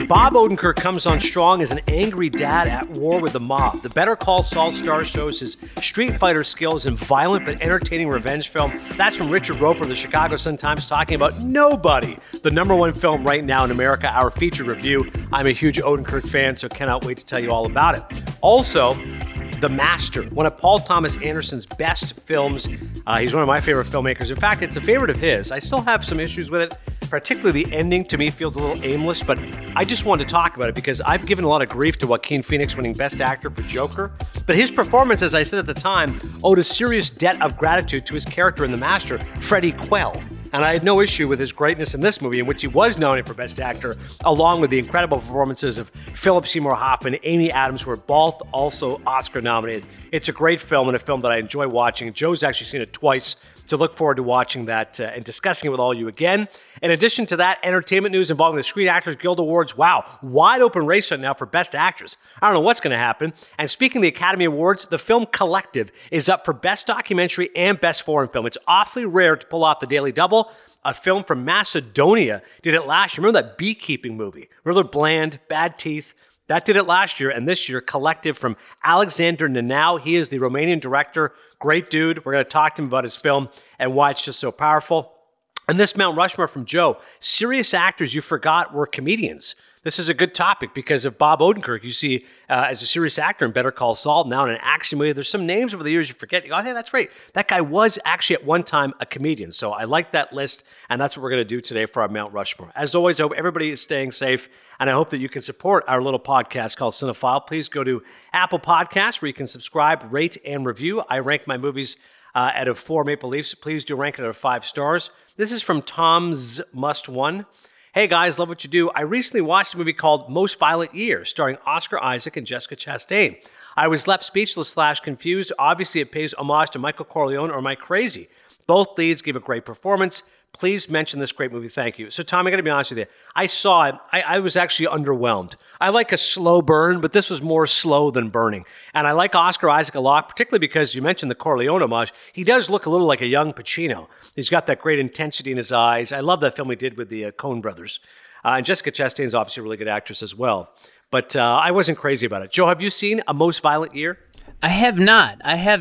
Bob Odenkirk comes on strong as an angry dad at war with the mob. The Better Call Saul star shows his Street Fighter skills in violent but entertaining revenge film. That's from Richard Roper of the Chicago Sun-Times talking about Nobody, the number one film right now in America, our featured review. I'm a huge Odenkirk fan, so cannot wait to tell you all about it. Also, The Master, one of Paul Thomas Anderson's best films. He's one of my favorite filmmakers. In fact, it's a favorite of his. I still have some issues with it. Particularly the ending, to me, feels a little aimless, but I just wanted to talk about it because I've given a lot of grief to Joaquin Phoenix winning Best Actor for Joker. But his performance, as I said at the time, owed a serious debt of gratitude to his character in The Master, Freddie Quell. And I had no issue with his greatness in this movie, in which he was nominated for Best Actor, along with the incredible performances of Philip Seymour Hoffman, Amy Adams, who are both also Oscar nominated. It's a great film and a film that I enjoy watching. Joe's actually seen it twice, so look forward to watching that and discussing it with all you again. In addition to that, entertainment news involving the Screen Actors Guild Awards. Wow, wide open race right now for Best Actress. I don't know what's going to happen. And speaking of the Academy Awards, the film Collective is up for Best Documentary and Best Foreign Film. It's awfully rare to pull off the Daily Double. A film from Macedonia did it last year. Remember that beekeeping movie? Really bland, bad teeth. That did it last year, and this year, Collective from Alexander Nanau. He is the Romanian director. Great dude. We're going to talk to him about his film and why it's just so powerful. And this Mount Rushmore from Joe. Serious actors you forgot were comedians. This is a good topic because of Bob Odenkirk. You see as a serious actor in Better Call Saul, now in an action movie. There's some names over the years you forget. You go, oh, hey, that's right. That guy was actually at one time a comedian. So I like that list, and that's what we're going to do today for our Mount Rushmore. As always, I hope everybody is staying safe, and I hope that you can support our little podcast called Cinephile. Please go to Apple Podcasts where you can subscribe, rate, and review. I rank my movies out of 4 Maple Leafs. Please do rank it out of 5 stars. This is from Tom's Must One. Hey guys, love what you do. I recently watched a movie called Most Violent Year, starring Oscar Isaac and Jessica Chastain. I was left speechless / confused. Obviously, it pays homage to Michael Corleone, or am I crazy? Both leads gave a great performance. Please mention this great movie. Thank you. So, Tom, I got to be honest with you. I saw it. I was actually underwhelmed. I like a slow burn, but this was more slow than burning. And I like Oscar Isaac a lot, particularly because you mentioned the Corleone homage. He does look a little like a young Pacino. He's got that great intensity in his eyes. I love that film he did with the Coen brothers. And Jessica Chastain is obviously a really good actress as well. But I wasn't crazy about it. Joe, have you seen A Most Violent Year? I have not.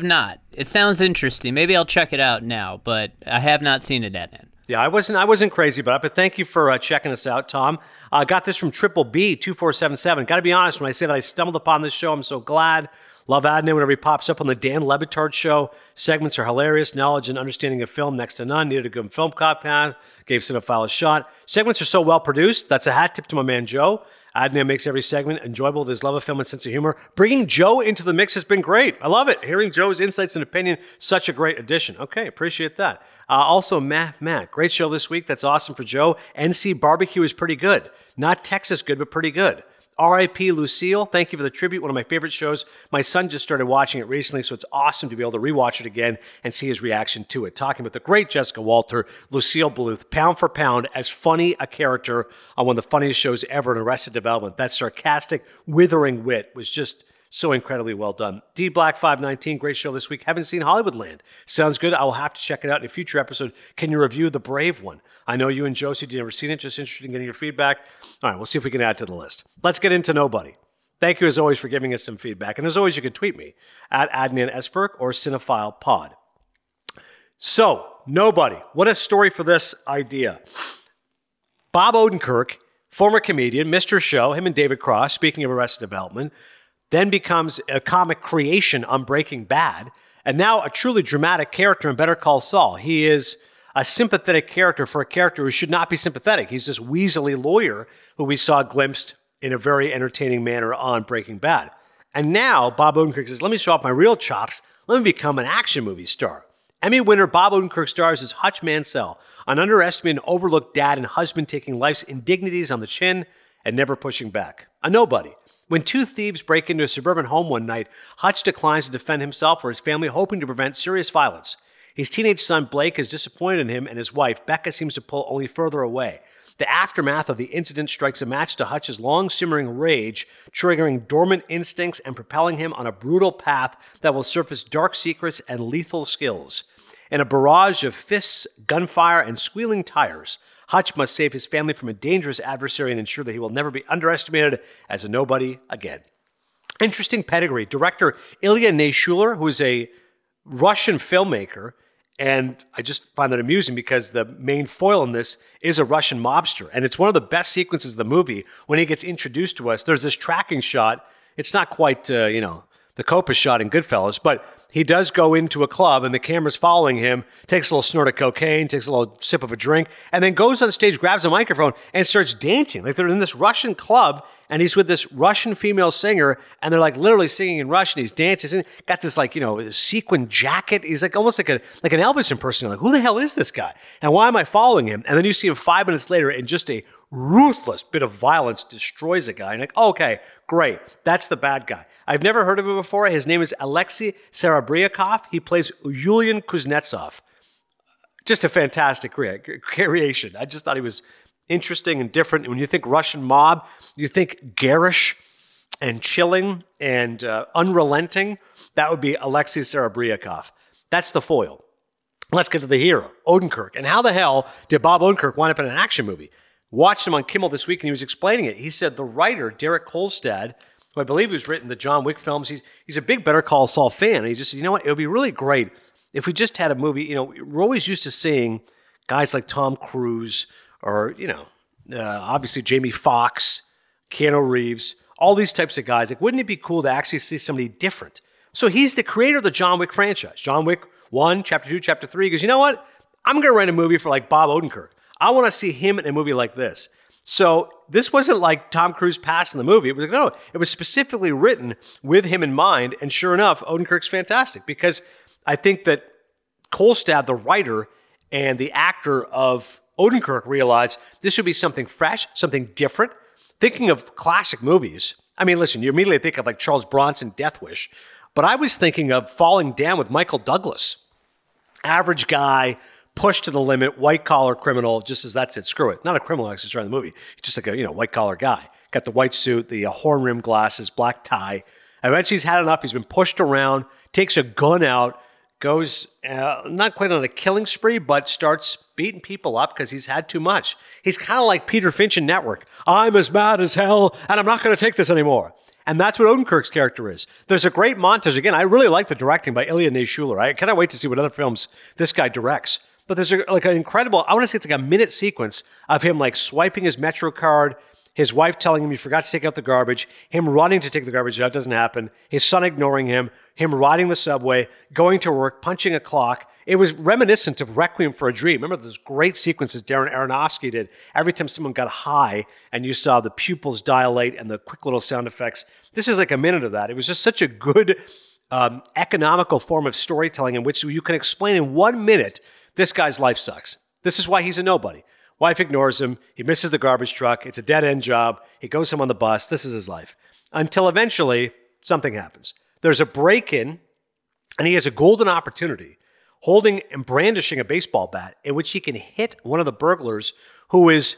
It sounds interesting. Maybe I'll check it out now, but I have not seen it yet. Yeah, I wasn't crazy about it, but thank you for checking us out, Tom. Got this from Triple B 2477. Got to be honest, when I say that I stumbled upon this show, I'm so glad. Love Adnan whenever he pops up on the Dan Le Batard show. Segments are hilarious. Knowledge and understanding of film next to none. Needed a good film podcast. Gave Cinephile a shot. Segments are so well produced. That's a hat tip to my man Joe. Adnan makes every segment enjoyable with his love of film and sense of humor. Bringing Joe into the mix has been great. I love it. Hearing Joe's insights and opinion, such a great addition. Okay, appreciate that. Also, Matt, great show this week. That's awesome for Joe. NC Barbecue is pretty good. Not Texas good, but pretty good. R.I.P. Lucille, thank you for the tribute. One of my favorite shows. My son just started watching it recently, so it's awesome to be able to rewatch it again and see his reaction to it. Talking about the great Jessica Walter, Lucille Bluth, pound for pound, as funny a character on one of the funniest shows ever in Arrested Development. That sarcastic, withering wit was just so incredibly well done. D Black 519, great show this week. Haven't seen Hollywoodland. Sounds good. I will have to check it out in a future episode. Can you review The Brave One? I know you and Josie, you've never seen it. Just interested in getting your feedback. All right, we'll see if we can add to the list. Let's get into Nobody. Thank you, as always, for giving us some feedback. And as always, you can tweet me at Adnan Esferk or Cinephile Pod. So, Nobody. What a story for this idea. Bob Odenkirk, former comedian, Mr. Show, him and David Cross, speaking of Arrested Development, then becomes a comic creation on Breaking Bad, and now a truly dramatic character in Better Call Saul. He is a sympathetic character for a character who should not be sympathetic. He's this weaselly lawyer who we saw glimpsed in a very entertaining manner on Breaking Bad. And now Bob Odenkirk says, let me show off my real chops. Let me become an action movie star. Emmy winner Bob Odenkirk stars as Hutch Mansell, an underestimated and overlooked dad and husband taking life's indignities on the chin and never pushing back. A nobody. When 2 thieves break into a suburban home one night, Hutch declines to defend himself or his family, hoping to prevent serious violence. His teenage son, Blake, is disappointed in him, and his wife, Becca, seems to pull only further away. The aftermath of the incident strikes a match to Hutch's long-simmering rage, triggering dormant instincts and propelling him on a brutal path that will surface dark secrets and lethal skills. In a barrage of fists, gunfire, and squealing tires, Hutch must save his family from a dangerous adversary and ensure that he will never be underestimated as a nobody again. Interesting pedigree. Director Ilya Naishuller, who is a Russian filmmaker, and I just find that amusing because the main foil in this is a Russian mobster. And it's one of the best sequences of the movie when he gets introduced to us. There's this tracking shot. It's not quite, the Coppola shot in Goodfellas, but he does go into a club and the camera's following him, takes a little snort of cocaine, takes a little sip of a drink, and then goes on stage, grabs a microphone, and starts dancing. Like they're in this Russian club, and he's with this Russian female singer, and they're like literally singing in Russian. He's dancing, got this sequin jacket. He's like almost like an Elvis impersonator. Like, who the hell is this guy? And why am I following him? And then you see him 5 minutes later, and just a ruthless bit of violence destroys a guy. And like, okay, great, that's the bad guy. I've never heard of him before. His name is Alexei Serebryakov. He plays Yulian Kuznetsov. Just a fantastic creation. I just thought he was interesting and different. When you think Russian mob, you think garish and chilling and unrelenting. That would be Alexei Serebryakov. That's the foil. Let's get to the hero, Odenkirk. And how the hell did Bob Odenkirk wind up in an action movie? Watched him on Kimmel this week, and he was explaining it. He said the writer, Derek Kolstad, who I believe who's written the John Wick films, he's a big Better Call Saul fan. And he just said, you know what, it would be really great if we just had a movie. We're always used to seeing guys like Tom Cruise or, obviously Jamie Foxx, Keanu Reeves, all these types of guys. Like, wouldn't it be cool to actually see somebody different? So he's the creator of the John Wick franchise. John Wick 1, Chapter 2, Chapter 3. He goes, you know what? I'm going to write a movie for like Bob Odenkirk. I want to see him in a movie like this. So this wasn't like Tom Cruise passing the movie. It was like, no, it was specifically written with him in mind. And sure enough, Odenkirk's fantastic because I think that Kolstad, the writer and the actor of Odenkirk, realized this would be something fresh, something different. Thinking of classic movies, I mean, listen, you immediately think of like Charles Bronson, Death Wish, but I was thinking of Falling Down with Michael Douglas. Average guy, pushed to the limit, white-collar criminal, just as that's it. Screw it. Not a criminal actually in the movie. Just like a white-collar guy. Got the white suit, the horn-rimmed glasses, black tie. Eventually he's had enough. He's been pushed around, takes a gun out, goes not quite on a killing spree, but starts beating people up because he's had too much. He's kind of like Peter Finch in Network. I'm as mad as hell, and I'm not going to take this anymore. And that's what Odenkirk's character is. There's a great montage. Again, I really like the directing by Ilya Naishuller. I cannot wait to see what other films this guy directs. But there's an incredible, I want to say it's like a minute sequence of him like swiping his Metro card, his wife telling him he forgot to take out the garbage, him running to take the garbage out, doesn't happen, his son ignoring him riding the subway, going to work, punching a clock. It was reminiscent of Requiem for a Dream. Remember those great sequences Darren Aronofsky did? Every time someone got high and you saw the pupils dilate and the quick little sound effects. This is like a minute of that. It was just such a good economical form of storytelling in which you can explain in 1 minute this guy's life sucks. This is why he's a nobody. Wife ignores him. He misses the garbage truck. It's a dead-end job. He goes home on the bus. This is his life. Until eventually, something happens. There's a break-in, and he has a golden opportunity holding and brandishing a baseball bat in which he can hit one of the burglars who is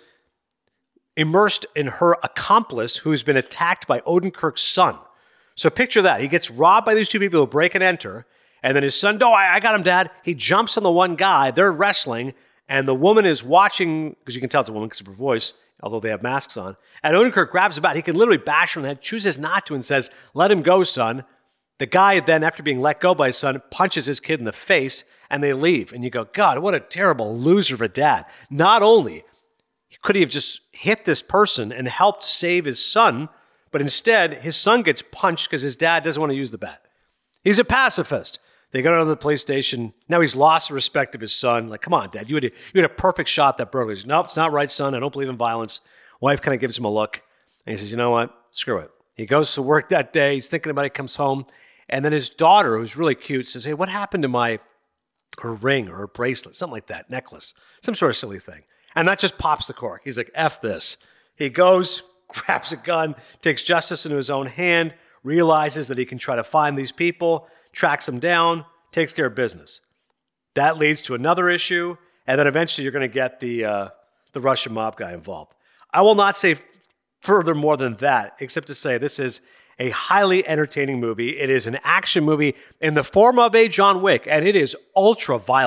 immersed in her accomplice who's been attacked by Odenkirk's son. So picture that. He gets robbed by these two people who break and enter, and then his son, I got him, Dad. He jumps on the one guy. They're wrestling, and the woman is watching, because you can tell it's a woman because of her voice, although they have masks on. And Odenkirk grabs a bat. He can literally bash her in the head, chooses not to, and says, let him go, son. The guy then, after being let go by his son, punches his kid in the face, and they leave. And you go, God, what a terrible loser of a dad. Not only could he have just hit this person and helped save his son, but instead, his son gets punched because his dad doesn't want to use the bat. He's a pacifist. They go down to the police station. Now he's lost the respect of his son. Like, come on, Dad, you had a perfect shot at that burglar. He says, nope, it's not right, son. I don't believe in violence. Wife kind of gives him a look. And he says, you know what? Screw it. He goes to work that day. He's thinking about it, comes home. And then his daughter, who's really cute, says, hey, what happened to her ring or her bracelet? Something like that, necklace. Some sort of silly thing. And that just pops the cork. He's like, F this. He goes, grabs a gun, takes justice into his own hand, realizes that he can try to find these people, tracks them down, takes care of business. That leads to another issue, and then eventually you're going to get the Russian mob guy involved. I will not say further more than that, except to say this is a highly entertaining movie. It is an action movie in the form of a John Wick, and it is ultra violent.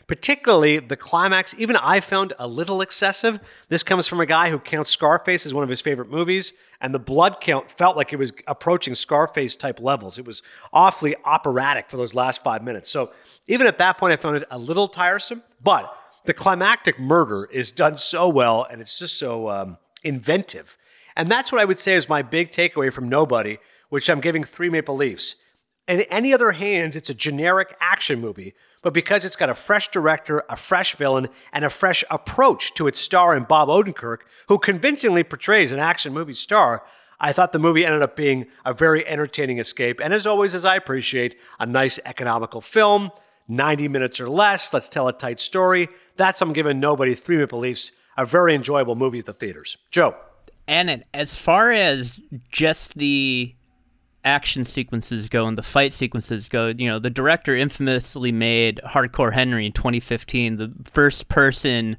Particularly the climax, even I found a little excessive. This comes from a guy who counts Scarface as one of his favorite movies, and the blood count felt like it was approaching Scarface type levels. It was awfully operatic for those last 5 minutes. So even at that point, I found it a little tiresome, but the climactic murder is done so well, and it's just so inventive. And that's what I would say is my big takeaway from Nobody, which I'm giving 3 Maple Leafs. In any other hands, it's a generic action movie, but because it's got a fresh director, a fresh villain, and a fresh approach to its star in Bob Odenkirk, who convincingly portrays an action movie star, I thought the movie ended up being a very entertaining escape. And as always, as I appreciate, a nice economical film, 90 minutes or less, let's tell a tight story. That's I'm giving Nobody 3 Maple Leafs, a very enjoyable movie at the theaters. Joe. And as far as just the action sequences go and the fight sequences go, the director infamously made Hardcore Henry in 2015, the first-person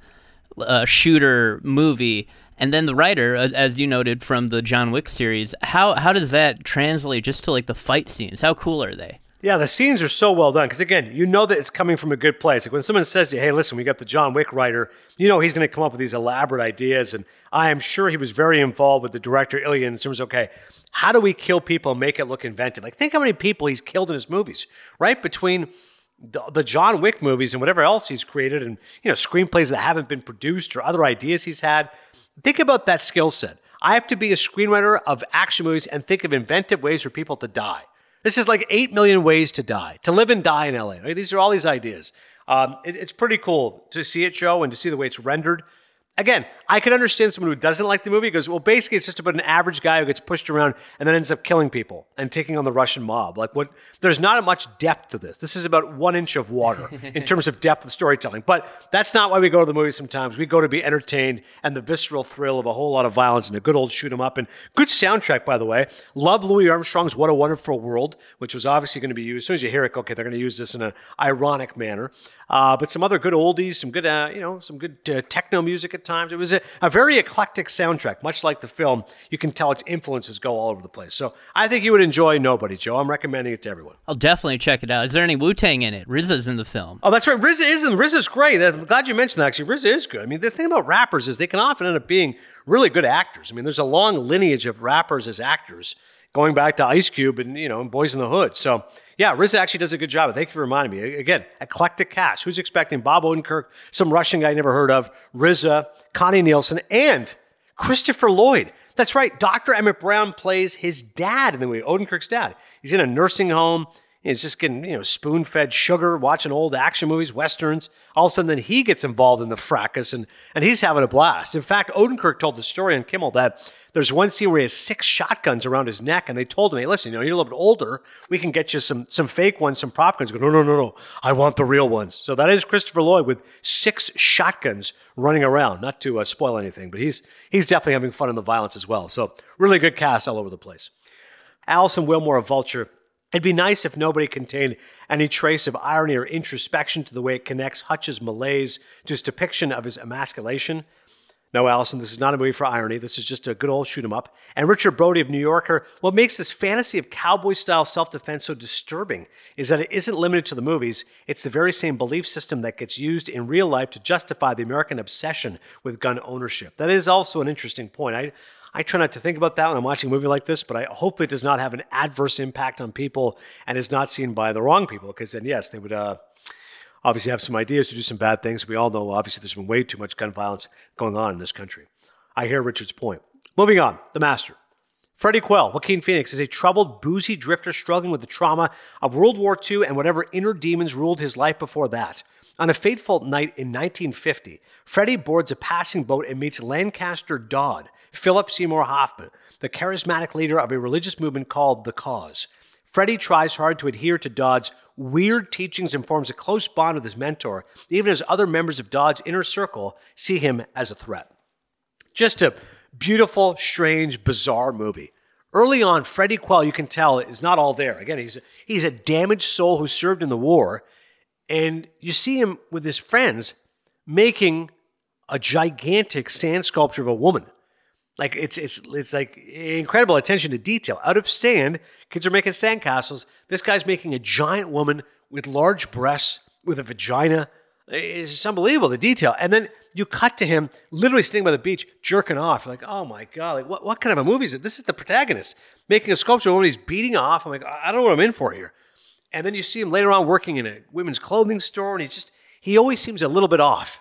shooter movie, and then the writer, as you noted from the John Wick series, how does that translate just to like the fight scenes? How cool are they? Yeah, the scenes are so well done because, again, you know that it's coming from a good place. Like when someone says to you, hey, listen, we got the John Wick writer, you know he's going to come up with these elaborate ideas, and I am sure he was very involved with the director, Ilya, in terms of, okay, how do we kill people and make it look inventive? Like, think how many people he's killed in his movies, right? Between the John Wick movies and whatever else he's created and, screenplays that haven't been produced or other ideas he's had. Think about that skill set. I have to be a screenwriter of action movies and think of inventive ways for people to die. This is like 8 million ways to die, to live and die in LA. Right? These are all these ideas. It's pretty cool to see it show and to see the way it's rendered. Again, I can understand someone who doesn't like the movie because, well, basically it's just about an average guy who gets pushed around and then ends up killing people and taking on the Russian mob. There's not much depth to this. This is about 1 inch of water in terms of depth of storytelling. But that's not why we go to the movie sometimes. We go to be entertained and the visceral thrill of a whole lot of violence and a good old shoot 'em up. And good soundtrack, by the way. Love Louis Armstrong's What a Wonderful World, which was obviously going to be used. As soon as you hear it, okay, they're going to use this in an ironic manner. But some other good oldies, some good techno music at times. It was a very eclectic soundtrack, much like the film. You can tell its influences go all over the place. So I think you would enjoy Nobody, Joe. I'm recommending it to everyone. I'll definitely check it out. Is there any Wu-Tang in it? RZA's in the film. Oh, that's right. RZA's great. I'm glad you mentioned that, actually. RZA is good. I mean, the thing about rappers is they can often end up being really good actors. I mean, there's a long lineage of rappers as actors going back to Ice Cube and Boys in the Hood. So, yeah, RZA actually does a good job. Thank you for reminding me. Again, eclectic cast. Who's expecting Bob Odenkirk, some Russian guy I never heard of, RZA, Connie Nielsen, and Christopher Lloyd. That's right. Dr. Emmett Brown plays his dad in the movie, Odenkirk's dad. He's in a nursing home. He's just getting, spoon-fed sugar, watching old action movies, Westerns. All of a sudden, then he gets involved in the fracas, and he's having a blast. In fact, Odenkirk told the story on Kimmel that there's one scene where he has 6 shotguns around his neck, and they told him, hey, listen, you're a little bit older. We can get you some fake ones, some prop guns. He goes, no. I want the real ones. So that is Christopher Lloyd with 6 shotguns running around. Not to spoil anything, but he's definitely having fun in the violence as well. So really good cast all over the place. Alison Willmore of Vulture. It'd be nice if Nobody contained any trace of irony or introspection to the way it connects Hutch's malaise to his depiction of his emasculation. No, Allison, this is not a movie for irony. This is just a good old shoot 'em up. And Richard Brody of New Yorker, what makes this fantasy of cowboy-style self-defense so disturbing is that it isn't limited to the movies. It's the very same belief system that gets used in real life to justify the American obsession with gun ownership. That is also an interesting point. I try not to think about that when I'm watching a movie like this, but I hope it does not have an adverse impact on people and is not seen by the wrong people, because then, yes, they would obviously have some ideas to do some bad things. We all know, obviously, there's been way too much gun violence going on in this country. I hear Richard's point. Moving on, The Master. Freddie Quell, Joaquin Phoenix, is a troubled, boozy drifter struggling with the trauma of World War II and whatever inner demons ruled his life before that. On a fateful night in 1950, Freddie boards a passing boat and meets Lancaster Dodd, Philip Seymour Hoffman, the charismatic leader of a religious movement called The Cause. Freddie tries hard to adhere to Dodd's weird teachings and forms a close bond with his mentor, even as other members of Dodd's inner circle see him as a threat. Just a beautiful, strange, bizarre movie. Early on, Freddie Quell, you can tell, is not all there. Again, he's a damaged soul who served in the war, and you see him with his friends making a gigantic sand sculpture of a woman. Like it's like incredible attention to detail. Out of sand, kids are making sandcastles. This guy's making a giant woman with large breasts, with a vagina, It's just unbelievable, the detail. And then you cut to him literally standing by the beach, jerking off. You're like, oh my God, like what kind of a movie is it? This is the protagonist making a sculpture where he's beating off. I'm like, I don't know what I'm in for here. And then you see him later on working in a women's clothing store, and he always seems a little bit off.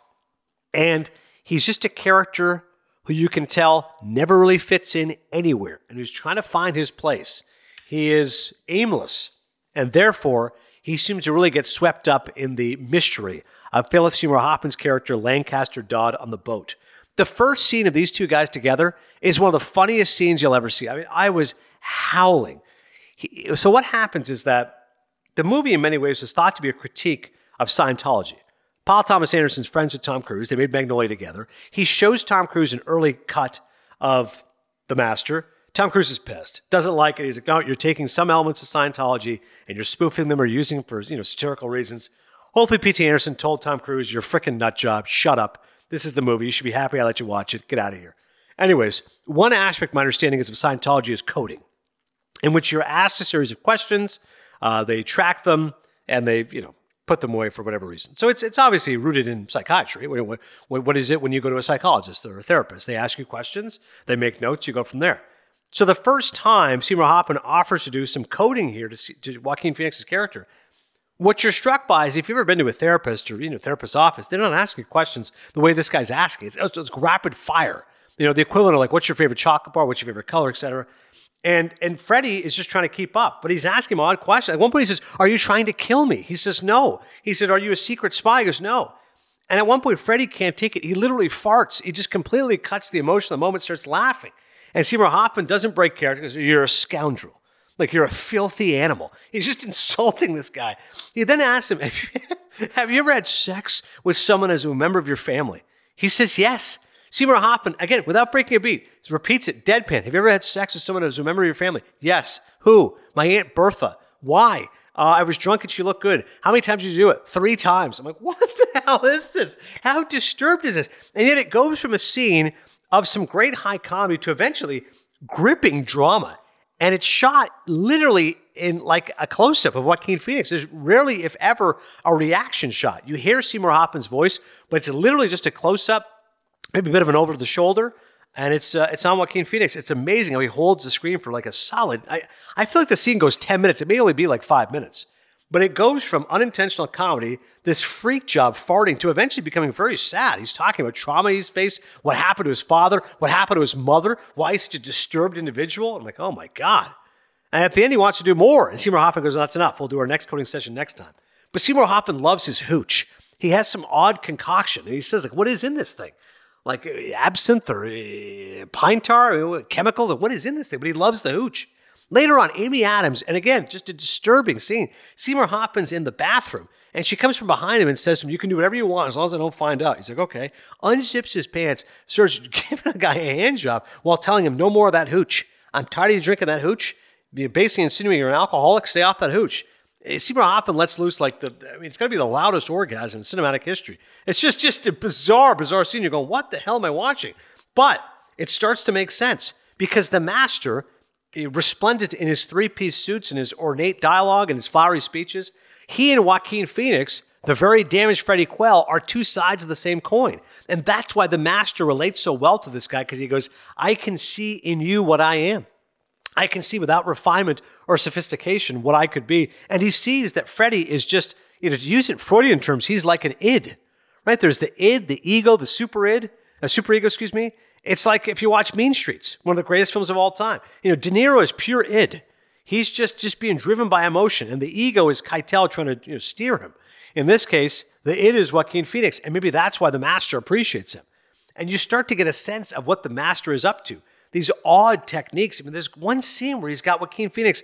And he's just a character who you can tell never really fits in anywhere and who's trying to find his place. He is aimless, and therefore he seems to really get swept up in the mystery of Philip Seymour Hoffman's character, Lancaster Dodd, on the boat. The first scene of these two guys together is one of the funniest scenes you'll ever see. I mean, I was howling. So what happens is that the movie in many ways is thought to be a critique of Scientology. Paul Thomas Anderson's friends with Tom Cruise. They made Magnolia together. He shows Tom Cruise an early cut of The Master. Tom Cruise is pissed. Doesn't like it. He's like, no, you're taking some elements of Scientology and you're spoofing them or using them for, satirical reasons. Hopefully P.T. Anderson told Tom Cruise, you're a freaking nut job. Shut up. This is the movie. You should be happy I let you watch it. Get out of here. Anyways, one aspect my understanding is of Scientology is coding, in which you're asked a series of questions. They track them and they, put them away for whatever reason. So it's obviously rooted in psychiatry. What is it when you go to a psychologist or a therapist? They ask you questions, they make notes, you go from there. So the first time Seymour Hoffman offers to do some coding here to Joaquin Phoenix's character, what you're struck by is if you've ever been to a therapist or therapist's office, they're not asking questions the way this guy's asking. It's rapid fire. The equivalent of like, what's your favorite chocolate bar, what's your favorite color, etc. And Freddie is just trying to keep up, but he's asking him odd questions. At one point he says, are you trying to kill me? He says, no. He said, are you a secret spy? He goes, no. And at one point Freddie can't take it. He literally farts. He just completely cuts the emotion. The moment starts laughing. And Seymour Hoffman doesn't break character because you're a scoundrel. Like you're a filthy animal. He's just insulting this guy. He then asks him, have you ever had sex with someone as a member of your family? He says, yes. Seymour Hoffman, again, without breaking a beat, repeats it, deadpan. Have you ever had sex with someone as a member of your family? Yes. Who? My Aunt Bertha. Why? I was drunk and she looked good. How many times did you do it? 3 times. I'm like, what the hell is this? How disturbed is this? And yet it goes from a scene of some great high comedy to eventually gripping drama. And it's shot literally in like a close-up of Joaquin Phoenix. There's rarely, if ever, a reaction shot. You hear Seymour Hoffman's voice, but it's literally just a close-up, maybe a bit of an over-the-shoulder, and it's on Joaquin Phoenix. It's amazing how he holds the screen for like a solid... I feel like the scene goes 10 minutes. It may only be like 5 minutes. But it goes from unintentional comedy, this freak job farting, to eventually becoming very sad. He's talking about trauma he's faced, what happened to his father, what happened to his mother, why he's such a disturbed individual. I'm like, oh my God. And at the end, he wants to do more. And Seymour Hoffman goes, oh, that's enough. We'll do our next coding session next time. But Seymour Hoffman loves his hooch. He has some odd concoction. And he says, like, what is in this thing? Like absinthe or pine tar, chemicals, what is in this thing? But he loves the hooch. Later on, Amy Adams, and again, just a disturbing scene. Seymour Hoffman's in the bathroom, and she comes from behind him and says to him, you can do whatever you want as long as I don't find out. He's like, okay. Unzips his pants, starts giving a guy a hand job while telling him, no more of that hooch. I'm tired of you drinking that hooch. You're basically insinuating you're an alcoholic. Stay off that hooch. Seymour Hoffman lets loose it's got to be the loudest orgasm in cinematic history. It's just a bizarre scene. You're going, what the hell am I watching? But it starts to make sense because the master, resplendent in his 3-piece suits and his ornate dialogue and his flowery speeches, he and Joaquin Phoenix, the very damaged Freddie Quell, are 2 sides of the same coin. And that's why the master relates so well to this guy, because he goes, I can see in you what I am. I can see without refinement or sophistication what I could be. And he sees that Freddie is just, to use it in Freudian terms, he's like an id, right? There's the id, the ego, the superego, It's like if you watch Mean Streets, one of the greatest films of all time. De Niro is pure id. He's just being driven by emotion. And the ego is Keitel trying to steer him. In this case, the id is Joaquin Phoenix. And maybe that's why the master appreciates him. And you start to get a sense of what the master is up to. These odd techniques. There's one scene where he's got Joaquin Phoenix,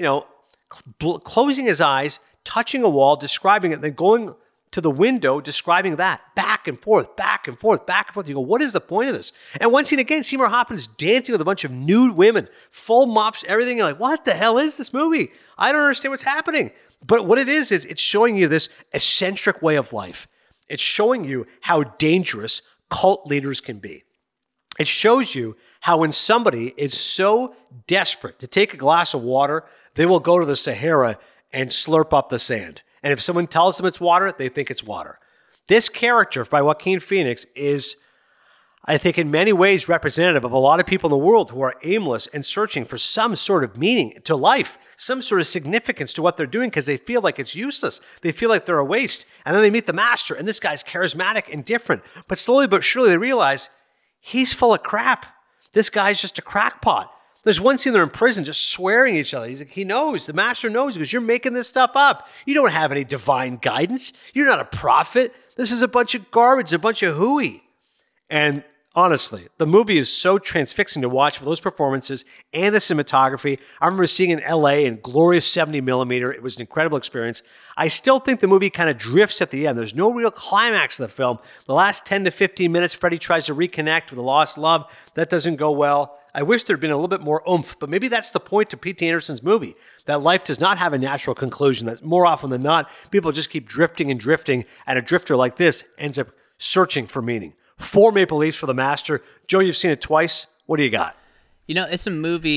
closing his eyes, touching a wall, describing it, then going to the window, describing that, back and forth, back and forth, back and forth. You go, what is the point of this? And one scene again, Seymour Hoffman is dancing with a bunch of nude women, full muffs, everything. You're like, what the hell is this movie? I don't understand what's happening. But what it is it's showing you this eccentric way of life. It's showing you how dangerous cult leaders can be. It shows you how when somebody is so desperate to take a glass of water, they will go to the Sahara and slurp up the sand. And if someone tells them it's water, they think it's water. This character by Joaquin Phoenix is, I think, in many ways representative of a lot of people in the world who are aimless and searching for some sort of meaning to life, some sort of significance to what they're doing because they feel like it's useless. They feel like they're a waste. And then they meet the master, and this guy's charismatic and different. But slowly but surely they realize he's full of crap. This guy's just a crackpot. There's one scene they're in prison just swearing at each other. He's like, he knows, the master knows, because you're making this stuff up. You don't have any divine guidance. You're not a prophet. This is a bunch of garbage, a bunch of hooey. And honestly, the movie is so transfixing to watch for those performances and the cinematography. I remember seeing it in LA in glorious 70 millimeter. It was an incredible experience. I still think the movie kind of drifts at the end. There's no real climax of the film. The last 10 to 15 minutes, Freddie tries to reconnect with a lost love. That doesn't go well. I wish there'd been a little bit more oomph, but maybe that's the point to P.T. Anderson's movie, that life does not have a natural conclusion, that more often than not, people just keep drifting and drifting, and a drifter like this ends up searching for meaning. 4 Maple Leafs for the master. Joe, you've seen it twice. What do you got? You know, it's a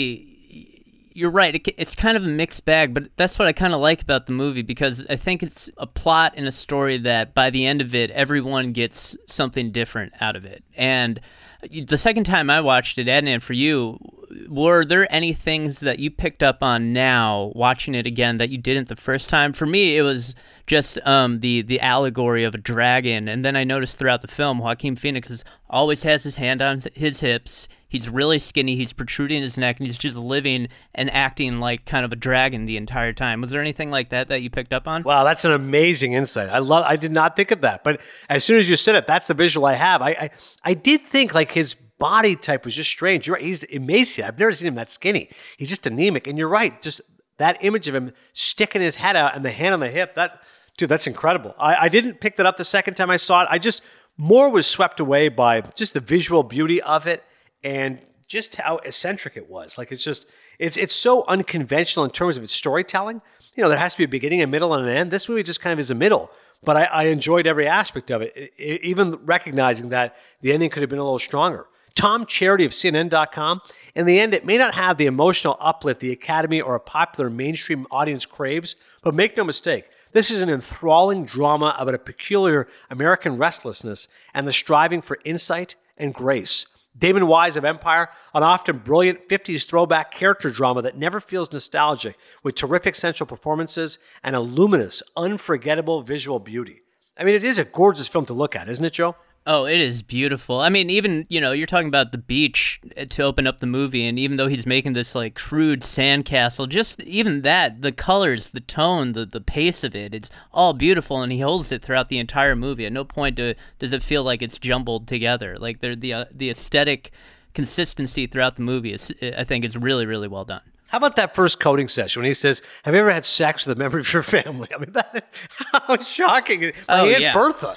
movie, you're right, it's kind of a mixed bag, but that's what I kind of like about the movie, because I think it's a plot and a story that by the end of it, everyone gets something different out of it. And the second time I watched it, Adnan, for you, were there any things that you picked up on now, watching it again, that you didn't the first time? For me, it was just the allegory of a dragon. And then I noticed throughout the film, Joaquin Phoenix always has his hand on his hips. He's really skinny. He's protruding his neck, and he's just living and acting like kind of a dragon the entire time. Was there anything like that you picked up on? Wow, that's an amazing insight. I did not think of that, but as soon as you said it, that's the visual I have. I did think like his body type was just strange. You're right. He's emaciated. I've never seen him that skinny. He's just anemic. And you're right. Just that image of him sticking his head out and the hand on the hip, that's incredible. I didn't pick that up the second time I saw it. I just more was swept away by just the visual beauty of it and just how eccentric it was. Like it's so unconventional in terms of its storytelling. You know, there has to be a beginning, a middle, and an end. This movie just kind of is a middle. But I enjoyed every aspect of it, even recognizing that the ending could have been a little stronger. Tom Charity of CNN.com. In the end, it may not have the emotional uplift the Academy or a popular mainstream audience craves, but make no mistake, this is an enthralling drama about a peculiar American restlessness and the striving for insight and grace. Damon Wise of Empire, an often brilliant 50s throwback character drama that never feels nostalgic, with terrific central performances and a luminous, unforgettable visual beauty. I mean, it is a gorgeous film to look at, isn't it, Joe? Oh, it is beautiful. I mean, even, you're talking about the beach to open up the movie, and even though he's making this, like, crude sandcastle, just even that, the colors, the tone, the pace of it, it's all beautiful, and he holds it throughout the entire movie. At no point does it feel like it's jumbled together. Like, the aesthetic consistency throughout the movie, I think, is really, really well done. How about that first coding session when he says, "Have you ever had sex with a member of your family?" I mean, how shocking. My Aunt Bertha.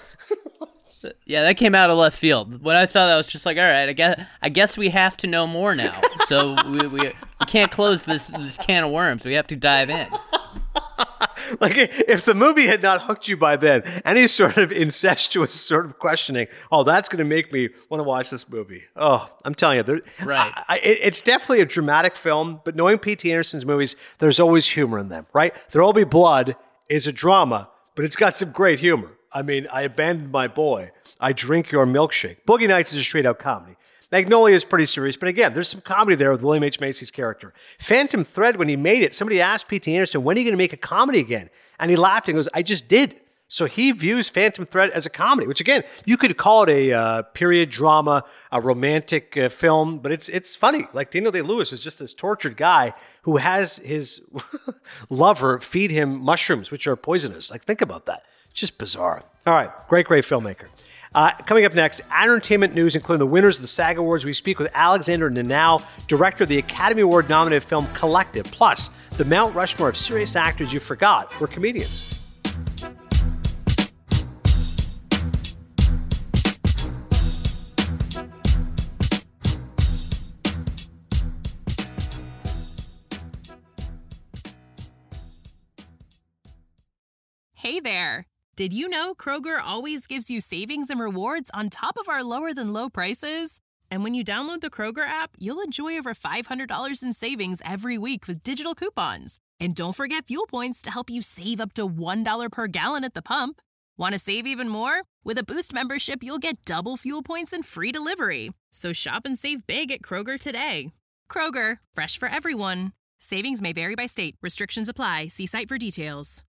Yeah, that came out of left field. When I saw that, I was just like, all right, I guess we have to know more now. So we can't close this can of worms. We have to dive in. Like, if the movie had not hooked you by then, any sort of incestuous sort of questioning, that's going to make me want to watch this movie. Oh, I'm telling you. Right. It's definitely a dramatic film, but knowing P.T. Anderson's movies, there's always humor in them, right? There'll Be Blood is a drama, but it's got some great humor. I mean, I Abandoned My Boy. I Drink Your Milkshake. Boogie Nights is a straight-out comedy. Magnolia is pretty serious, but again, there's some comedy there with William H. Macy's character. Phantom Thread, when he made it, somebody asked P.T. Anderson, when are you going to make a comedy again? And he laughed and goes, I just did. So he views Phantom Thread as a comedy, which again, you could call it a period drama, a romantic film, but it's funny. Like Daniel Day-Lewis is just this tortured guy who has his lover feed him mushrooms, which are poisonous. Like, think about that. It's just bizarre. All right, great filmmaker. Coming up next, entertainment news, including the winners of the SAG Awards. We speak with Alexander Nanau, director of the Academy Award-nominated film Collective. Plus, the Mount Rushmore of serious actors you forgot were comedians. Hey there. Did you know Kroger always gives you savings and rewards on top of our lower-than-low prices? And when you download the Kroger app, you'll enjoy over $500 in savings every week with digital coupons. And don't forget fuel points to help you save up to $1 per gallon at the pump. Want to save even more? With a Boost membership, you'll get double fuel points and free delivery. So shop and save big at Kroger today. Kroger, fresh for everyone. Savings may vary by state. Restrictions apply. See site for details.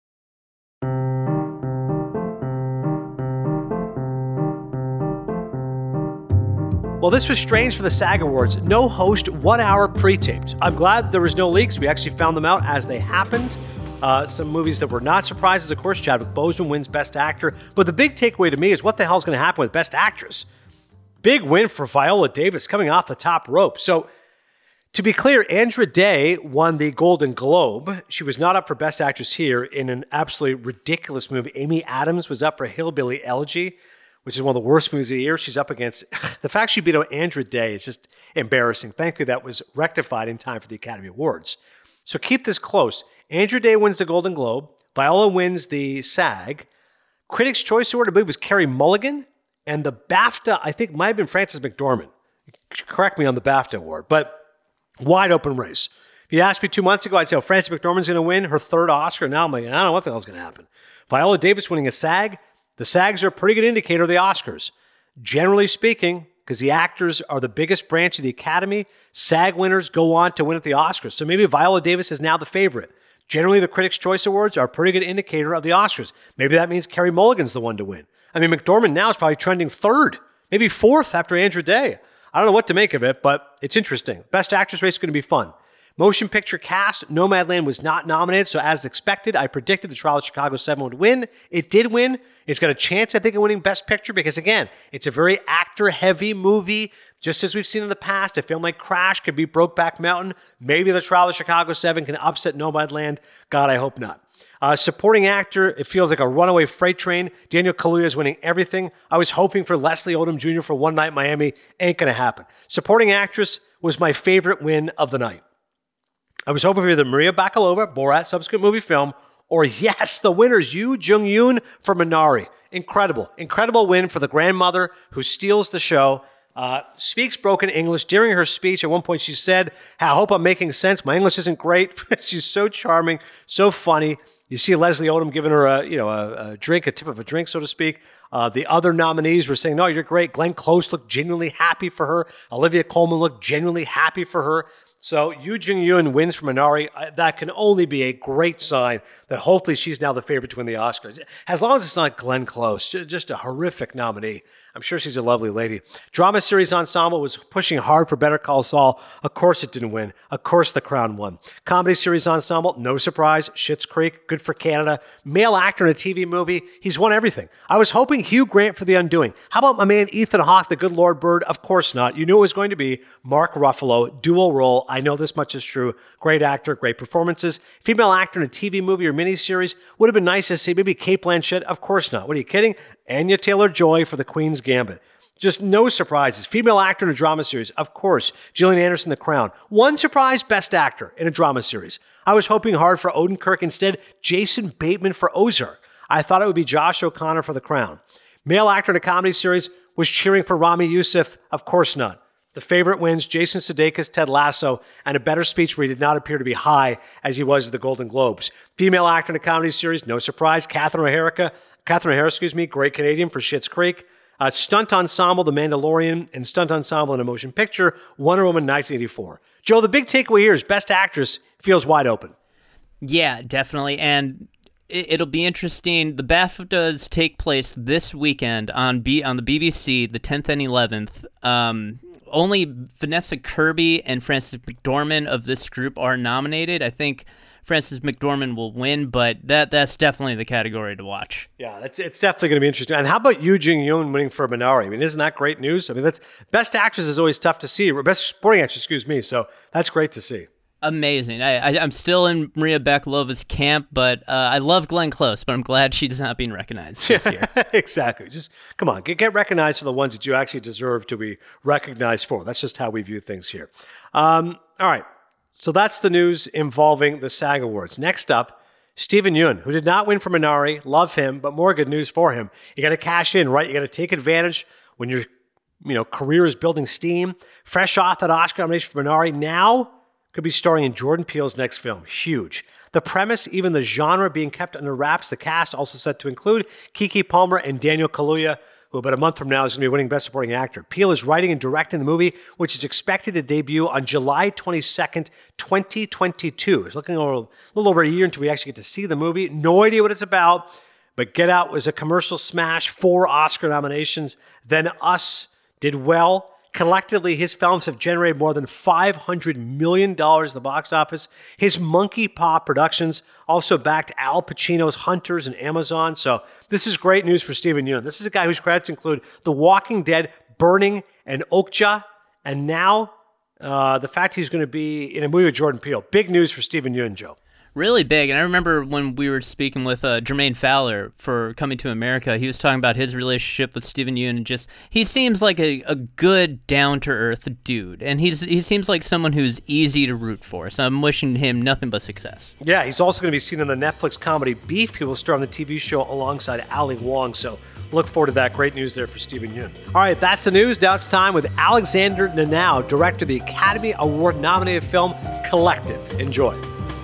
Well, this was strange for the SAG Awards. No host, 1 hour pre-taped. I'm glad there was no leaks. We actually found them out as they happened. Some movies that were not surprises, of course. Chadwick Boseman wins Best Actor. But the big takeaway to me is what the hell is going to happen with Best Actress? Big win for Viola Davis coming off the top rope. So, to be clear, Andra Day won the Golden Globe. She was not up for Best Actress here in an absolutely ridiculous movie. Amy Adams was up for Hillbilly Elegy, which is one of the worst movies of the year. She's up against... The fact she beat out Andra Day is just embarrassing. Thankfully, that was rectified in time for the Academy Awards. So keep this close. Andra Day wins the Golden Globe. Viola wins the SAG. Critics' Choice Award, I believe, was Carey Mulligan. And the BAFTA, I think, might have been Frances McDormand. Correct me on the BAFTA award. But wide open race. If you asked me 2 months ago, I'd say, Frances McDormand's going to win her third Oscar. Now I'm like, I don't know what the hell's going to happen. Viola Davis winning a SAG. The SAGs are a pretty good indicator of the Oscars. Generally speaking, because the actors are the biggest branch of the Academy, SAG winners go on to win at the Oscars. So maybe Viola Davis is now the favorite. Generally, the Critics' Choice Awards are a pretty good indicator of the Oscars. Maybe that means Carey Mulligan's the one to win. I mean, McDormand now is probably trending third, maybe fourth after Andra Day. I don't know what to make of it, but it's interesting. Best Actress race is going to be fun. Motion Picture Cast, Nomadland was not nominated, so as expected, I predicted the Trial of Chicago 7 would win. It did win. It's got a chance, I think, of winning Best Picture because, again, it's a very actor-heavy movie. Just as we've seen in the past, a film like Crash could beat Brokeback Mountain. Maybe the Trial of Chicago 7 can upset Nomadland. God, I hope not. Supporting actor, it feels like a runaway freight train. Daniel Kaluuya is winning everything. I was hoping for Leslie Odom Jr. for One Night in Miami. Ain't going to happen. Supporting actress was my favorite win of the night. I was hoping for either Maria Bakalova, Borat subsequent movie film, or yes, the winners, Yoo Jung-yoon for Minari. Incredible. Incredible win for the grandmother who steals the show. Speaks broken English. During her speech, at one point she said, I hope I'm making sense. My English isn't great. She's so charming, so funny. You see Leslie Odom giving her a drink, a tip of a drink, so to speak. The other nominees were saying, no, you're great. Glenn Close looked genuinely happy for her. Olivia Colman looked genuinely happy for her. So Yoo Jung-yoon wins for Minari. That can only be a great sign that hopefully she's now the favorite to win the Oscars. As long as it's not Glenn Close, just a horrific nominee. I'm sure she's a lovely lady. Drama Series Ensemble was pushing hard for Better Call Saul. Of course it didn't win. Of course The Crown won. Comedy Series Ensemble, no surprise. Schitt's Creek, good for Canada. Male actor in a TV movie, he's won everything. I was hoping Hugh Grant for The Undoing. How about my man Ethan Hawke, the good Lord Bird? Of course not. You knew it was going to be Mark Ruffalo, dual role. I know this much is true. Great actor, great performances. Female actor in a TV movie or miniseries, would have been nice to see maybe Cate Blanchett. Of course not. What are you kidding? Anya Taylor-Joy for The Queen's Gambit. Just no surprises. Female actor in a drama series, of course. Gillian Anderson, The Crown. One surprise, best actor in a drama series. I was hoping hard for Odenkirk. Instead, Jason Bateman for Ozark. I thought it would be Josh O'Connor for The Crown. Male actor in a comedy series was cheering for Rami Youssef. Of course not. The favorite wins, Jason Sudeikis, Ted Lasso, and a better speech where he did not appear to be high as he was at the Golden Globes. Female actor in a comedy series, no surprise, Catherine O'Hara, great Canadian for Schitt's Creek. Stunt ensemble, The Mandalorian, and stunt ensemble in a motion picture, Wonder Woman 1984. Joe, the big takeaway here is Best Actress feels wide open. Yeah, definitely. And it'll be interesting. The BAFTAs take place this weekend on the BBC, the 10th and 11th. Only Vanessa Kirby and Frances McDormand of this group are nominated. I think Frances McDormand will win, but that's definitely the category to watch. Yeah, it's definitely going to be interesting. And how about Yoo Jung-yoon winning for Minari? I mean, isn't that great news? I mean, that's Best Actress is always tough to see. Best Supporting Actress, so that's great to see. Amazing. I'm still in Maria Bakalova's camp, but I love Glenn Close, but I'm glad she's not being recognized this year. Exactly. Just, come on, get recognized for the ones that you actually deserve to be recognized for. That's just how we view things here. All right. So that's the news involving the SAG Awards. Next up, Steven Yeun, who did not win for Minari. Love him, but more good news for him. You got to cash in, right? You got to take advantage when your career is building steam. Fresh off that Oscar nomination for Minari, now could be starring in Jordan Peele's next film. Huge. The premise, even the genre being kept under wraps. The cast also set to include Keke Palmer and Daniel Kaluuya, who about a month from now is going to be winning Best Supporting Actor. Peele is writing and directing the movie, which is expected to debut on July 22nd, 2022. It's looking a little over a year until we actually get to see the movie. No idea what it's about, but Get Out was a commercial smash, 4 Oscar nominations. Then Us did well. Collectively, his films have generated more than $500 million at the box office. His Monkey Paw Productions also backed Al Pacino's Hunters and Amazon. So this is great news for Steven Yeun. This is a guy whose credits include The Walking Dead, Burning, and Okja. And now the fact he's going to be in a movie with Jordan Peele. Big news for Steven Yeun, Joe. Really big. And I remember when we were speaking with Jermaine Fowler for Coming to America, he was talking about his relationship with Steven Yeun, and just, he seems like a good, down-to-earth dude. And he seems like someone who's easy to root for. So I'm wishing him nothing but success. Yeah, he's also going to be seen in the Netflix comedy Beef. He will star on the TV show alongside Ali Wong. So look forward to that. Great news there for Steven Yeun. All right, that's the news. Now it's time with Alexander Nanau, director of the Academy Award-nominated film Collective. Enjoy.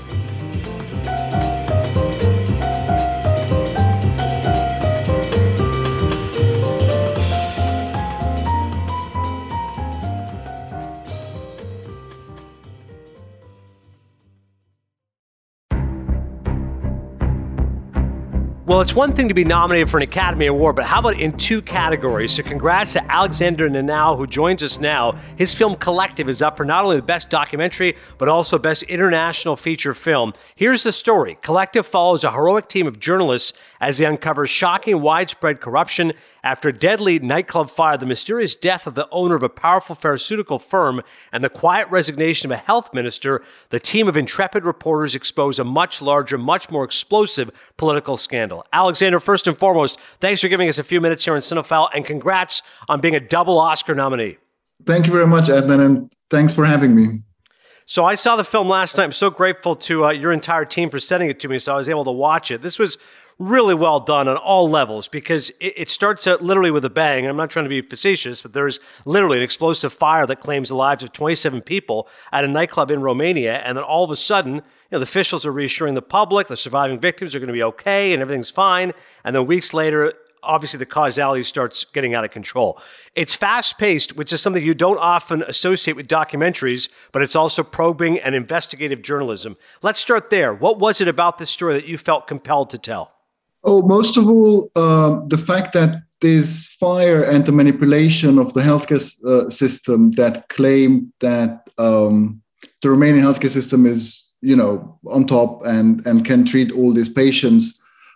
Well, it's one thing to be nominated for an Academy Award, but how about in 2 categories? So congrats to Alexander Nanau, who joins us now. His film Collective is up for not only the Best Documentary, but also Best International Feature Film. Here's the story. Collective follows a heroic team of journalists as they uncover shocking widespread corruption after a deadly nightclub fire, the mysterious death of the owner of a powerful pharmaceutical firm, and the quiet resignation of a health minister. The team of intrepid reporters expose a much larger, much more explosive political scandal. Alexander, first and foremost, thanks for giving us a few minutes here on Cinephile, and congrats on being a double Oscar nominee. Thank you very much, Edmund, and thanks for having me. So I saw the film last night. I'm so grateful to your entire team for sending it to me, so I was able to watch it. This was really well done on all levels, because it starts out literally with a bang. I'm not trying to be facetious, but there's literally an explosive fire that claims the lives of 27 people at a nightclub in Romania, and then all of a sudden, the officials are reassuring the public the surviving victims are going to be okay and everything's fine, and then weeks later, obviously the causality starts getting out of control. It's fast-paced, which is something you don't often associate with documentaries, but it's also probing and investigative journalism. Let's start there. What was it about this story that you felt compelled to tell? Oh, most of all, the fact that this fire and the manipulation of the healthcare system that claimed that the Romanian healthcare system is, on top and can treat all these patients,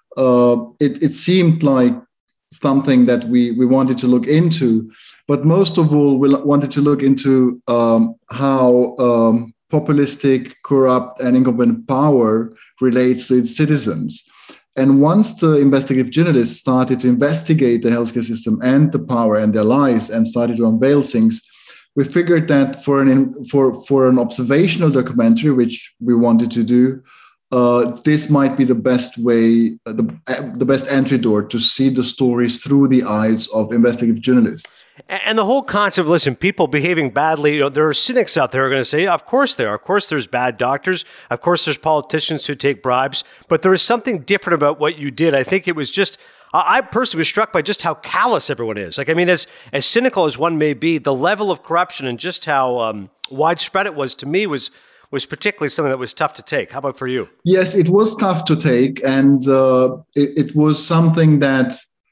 it seemed like something that we wanted to look into. But most of all, we wanted to look into how populistic, corrupt, and incompetent power relates to its citizens. And once the investigative journalists started to investigate the healthcare system and the power and their lies and started to unveil things, we figured that for an observational documentary, which we wanted to do, this might be the best way, the best entry door to see the stories through the eyes of investigative journalists. And the whole concept, listen, people behaving badly, there are cynics out there who are going to say, of course there are. Of course there's bad doctors. Of course there's politicians who take bribes. But there is something different about what you did. I think it was just, I personally was struck by just how callous everyone is. As cynical as one may be, the level of corruption and just how widespread it was, to me, was particularly something that was tough to take. How about for you? Yes, it was tough to take. And it was something that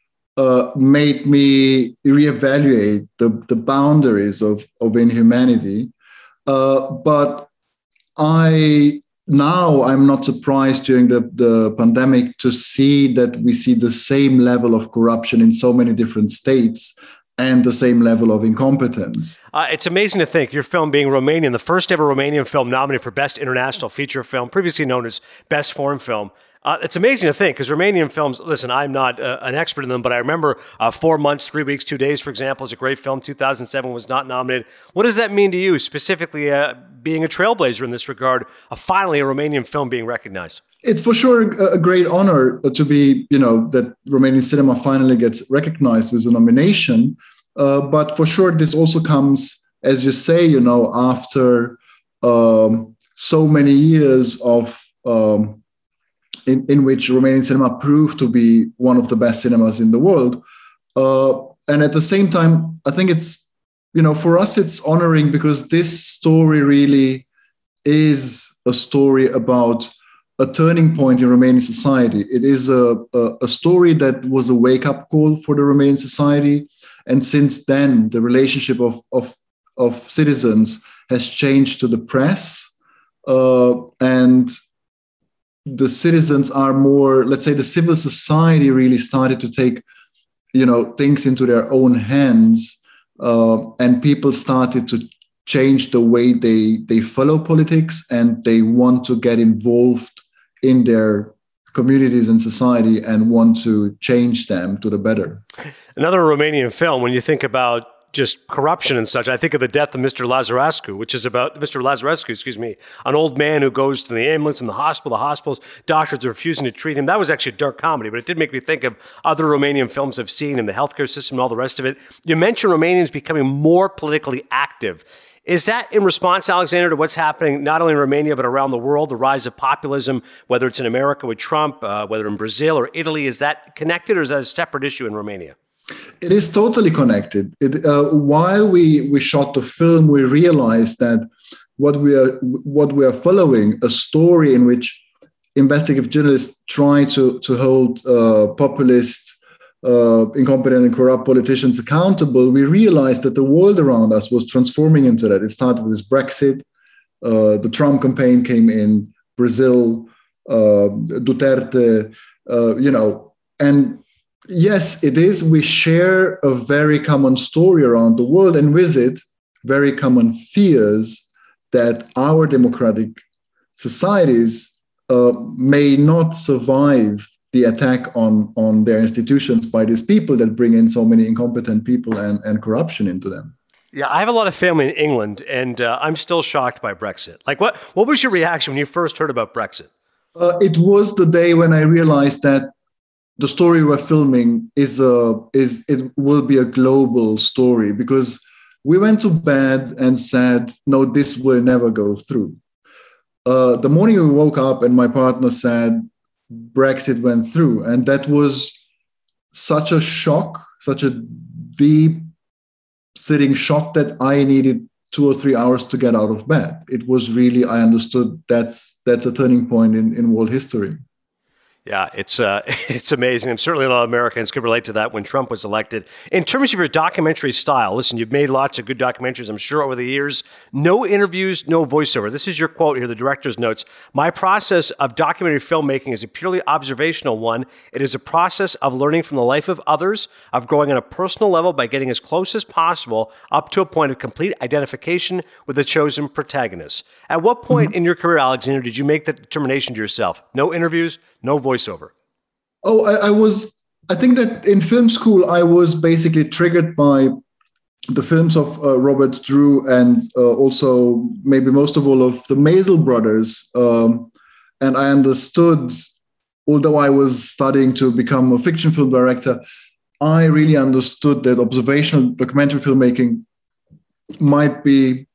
made me reevaluate the boundaries of inhumanity. But I'm not surprised during the pandemic to see that we see the same level of corruption in so many different states and the same level of incompetence. It's amazing to think your film being Romanian, the first ever Romanian film nominated for Best International Feature Film, previously known as Best Foreign Film. It's amazing to think, because Romanian films, listen, I'm not an expert in them, but I remember 4 months, 3 weeks, 2 days, for example, is a great film. 2007 was not nominated. What does that mean to you, specifically being a trailblazer in this regard, finally a Romanian film being recognized? It's for sure a great honor to be, that Romanian cinema finally gets recognized with a nomination. But for sure, this also comes, as you say, after so many years of in which Romanian cinema proved to be one of the best cinemas in the world. And at the same time, I think it's, for us, it's honoring because this story really is a story about a turning point in Romanian society. It is a story that was a wake-up call for the Romanian society. And since then, the relationship of citizens has changed to the press. And the citizens are more, let's say, the civil society really started to take, things into their own hands. And people started to change the way they follow politics, and they want to get involved in their communities and society and want to change them to the better. Another Romanian film, when you think about just corruption and such, I think of The Death of Mr. Lazarescu, which is about Mr. Lazarescu, an old man who goes to the ambulance in the hospital's doctors are refusing to treat him. That was actually a dark comedy, but it did make me think of other Romanian films I've seen in the healthcare system and all the rest of it. You mentioned Romanians becoming more politically active. Is that in response, Alexander, to what's happening not only in Romania, but around the world, the rise of populism, whether it's in America with Trump, whether in Brazil or Italy? Is that connected, or is that a separate issue in Romania? It is totally connected. While we shot the film, we realized that what we are following, a story in which investigative journalists try to hold populist, incompetent and corrupt politicians accountable. We realized that the world around us was transforming into that. It started with Brexit. The Trump campaign came in, Brazil, Duterte, and yes, it is. We share a very common story around the world, and with it, very common fears that our democratic societies may not survive the attack on their institutions by these people that bring in so many incompetent people and corruption into them. Yeah, I have a lot of family in England, and I'm still shocked by Brexit. Like, what was your reaction when you first heard about Brexit? It was the day when I realized that the story we're filming it will be a global story, because we went to bed and said, no, this will never go through. The morning we woke up and my partner said, Brexit went through. And that was such a shock, such a deep sitting shock that I needed 2 or 3 hours to get out of bed. It was really, I understood that's a turning point in world history. Yeah, it's amazing. And certainly a lot of Americans could relate to that when Trump was elected. In terms of your documentary style, listen, you've made lots of good documentaries, I'm sure, over the years. No interviews, no voiceover. This is your quote here, the director's notes. My process of documentary filmmaking is a purely observational one. It is a process of learning from the life of others, of growing on a personal level by getting as close as possible up to a point of complete identification with the chosen protagonist. At what point in your career, Alexander, did you make that determination to yourself? No interviews, no voiceover. Oh, I think that in film school, I was basically triggered by the films of Robert Drew and also maybe most of all of the Maisel brothers. And I understood, although I was studying to become a fiction film director, I really understood that observational documentary filmmaking might be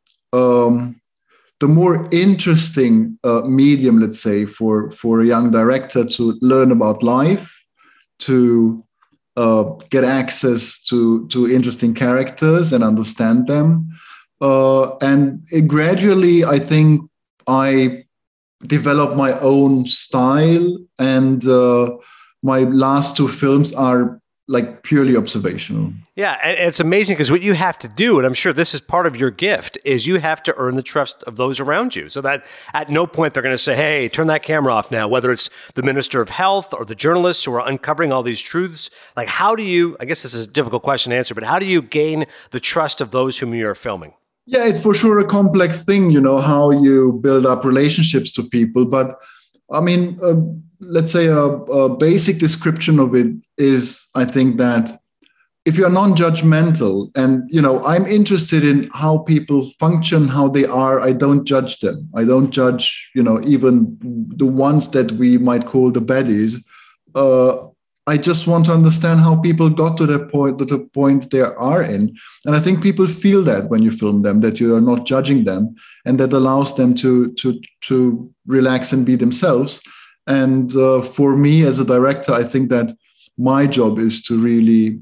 the more interesting medium, let's say, for a young director to learn about life, to get access to interesting characters and understand them. And gradually, I think I developed my own style, and my last 2 films are like purely observational. Yeah, and it's amazing because what you have to do, and I'm sure this is part of your gift, is you have to earn the trust of those around you, so that at no point they're going to say, hey, turn that camera off now, whether it's the Minister of Health or the journalists who are uncovering all these truths. Like, how do you, I guess this is a difficult question to answer, but how do you gain the trust of those whom you're filming? Yeah, it's for sure a complex thing, how you build up relationships to people. But I mean, let's say a basic description of it is, I think that if you're non-judgmental and, I'm interested in how people function, how they are, I don't judge them. I don't judge, even the ones that we might call the baddies. I just want to understand how people got to the point they are in. And I think people feel that when you film them, that you are not judging them, and that allows them to relax and be themselves. And for me as a director, I think that my job is to really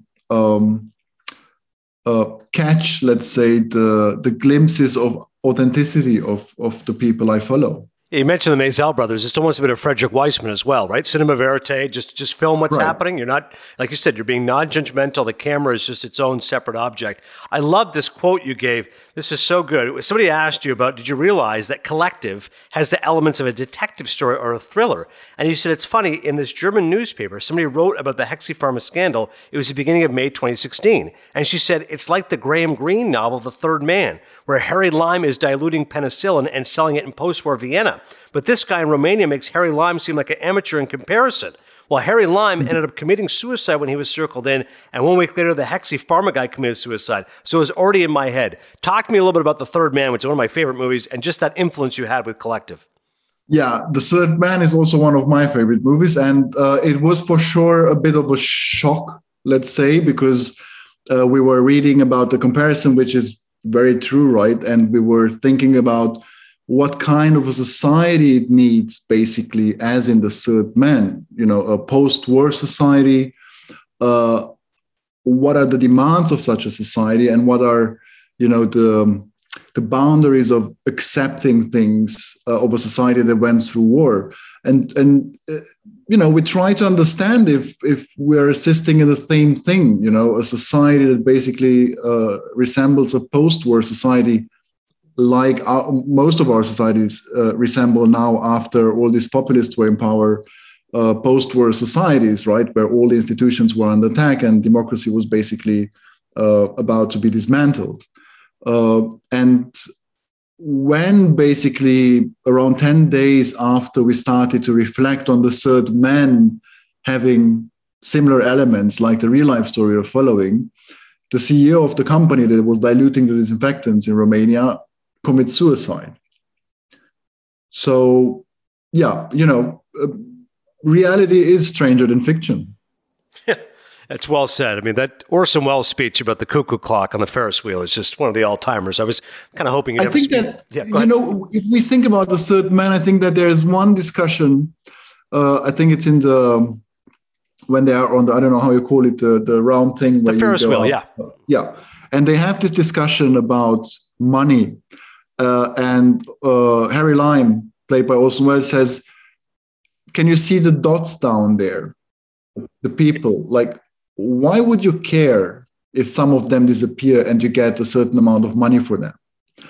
catch, let's say, the glimpses of authenticity of the people I follow. You mentioned the Maisel brothers. It's almost a bit of Frederick Weissman as well, right? Cinema verite, just film what's happening. You're not, like you said, you're being non-judgmental. The camera is just its own separate object. I love this quote you gave. This is so good. Somebody asked you about, did you realize that Collective has the elements of a detective story or a thriller? And you said, it's funny, in this German newspaper, somebody wrote about the Hexapharma scandal. It was the beginning of May 2016. And she said, it's like the Graham Greene novel, The Third Man, where Harry Lime is diluting penicillin and selling it in post-war Vienna. But this guy in Romania makes Harry Lime seem like an amateur in comparison. Well, Harry Lime ended up committing suicide when he was circled in, and 1 week later, the Hexapharma guy committed suicide. So it was already in my head. Talk to me a little bit about The Third Man, which is one of my favorite movies, and just that influence you had with Collective. Yeah, The Third Man is also one of my favorite movies, and it was for sure a bit of a shock, let's say, because we were reading about the comparison, which is very true, right? And we were thinking about what kind of a society it needs, basically, as in The Third Man, a post-war society. What are the demands of such a society, and what are, the boundaries of accepting things of a society that went through war? And we try to understand if we're assisting in the same thing, a society that basically resembles a post-war society, like most of our societies resemble now after all these populists were in power, post-war societies, right, where all the institutions were under attack and democracy was basically about to be dismantled. And when basically around 10 days after we started to reflect on The Third Man having similar elements like the real life story we're following, the CEO of the company that was diluting the disinfectants in Romania commit suicide. So, yeah, reality is stranger than fiction. That's well said. I mean, that Orson Welles speech about the cuckoo clock on the Ferris wheel is just one of the all-timers. I was kind of hoping you'd if we think about The Third Man, I think that there is one discussion. I think it's in when they are on the, I don't know how you call it, the round thing. The Ferris wheel, yeah. Yeah. And they have this discussion about money. And Harry Lime, played by Orson Welles, says, can you see the dots down there? The people, like, why would you care if some of them disappear and you get a certain amount of money for them?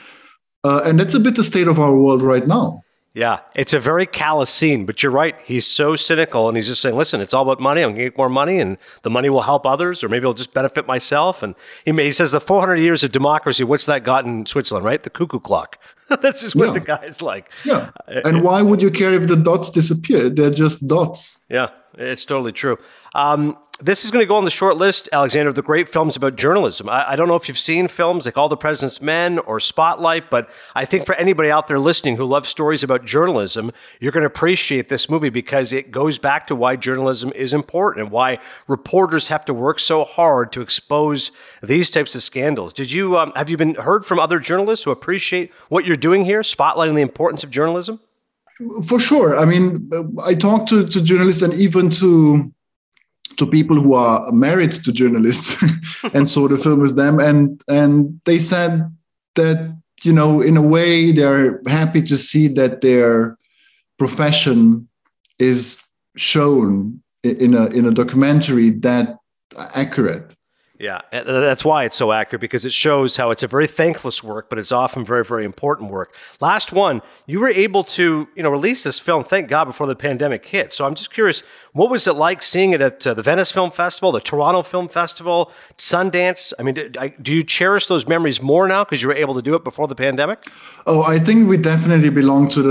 And that's a bit the state of our world right now. Yeah, it's a very callous scene, but you're right. He's so cynical, and he's just saying, listen, it's all about money. I'm going to get more money, and the money will help others, or maybe it'll just benefit myself. And he says the 400 years of democracy, what's that got in Switzerland, right? The cuckoo clock. That's just what the guy's like. Yeah. And why would you care if the dots disappear? They're just dots. Yeah, it's totally true. This is going to go on the short list, Alexander, of the great films about journalism. I don't know if you've seen films like All the President's Men or Spotlight, but I think for anybody out there listening who loves stories about journalism, you're going to appreciate this movie because it goes back to why journalism is important and why reporters have to work so hard to expose these types of scandals. Have you been heard from other journalists who appreciate what you're doing here, spotlighting the importance of journalism? For sure. I mean, I talk to journalists and even to people who are married to journalists and saw the film with them. And they said that, in a way, they're happy to see that their profession is shown in a documentary that accurate. Yeah, that's why it's so accurate, because it shows how it's a very thankless work, but it's often very, very important work. Last one, you were able to, release this film, thank God, before the pandemic hit. So I'm just curious, what was it like seeing it at the Venice Film Festival, the Toronto Film Festival, Sundance? I mean, do you cherish those memories more now because you were able to do it before the pandemic? Oh, I think we definitely belong to